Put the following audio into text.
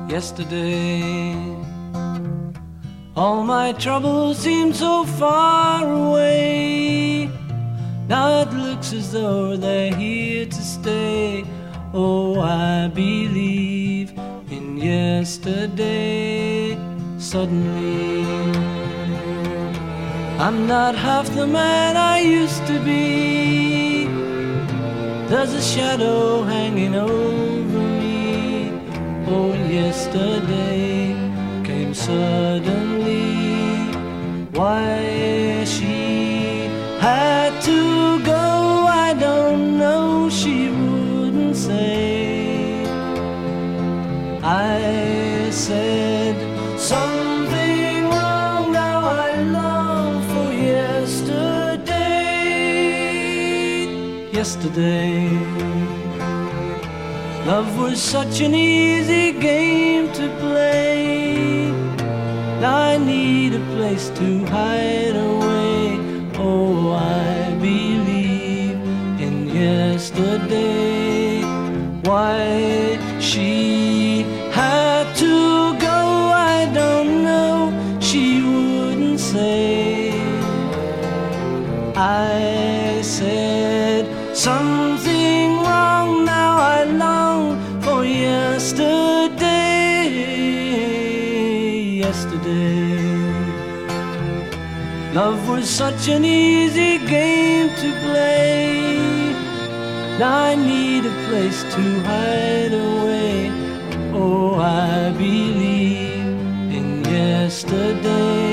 yesterday. All my troubles seem so far away. Now it looks as though they're here to stay. Oh, I believe in yesterday. Suddenly, I'm not half the man I used to be. There's a shadow hanging over me. Oh, yesterday came suddenly. Why she had to go, I don't know, she wouldn't say. I said something wrong, now I long for yesterday. Yesterday, love was such an easy game to play. Now I need a place to hide away. Oh, I believe in yesterday. Why she had to go, I don't know, she wouldn't say. I said something wrong, now I long for yesterday. Yesterday, love was such an easy game to play. Now I need a place to hide away. Oh, I believe in yesterday.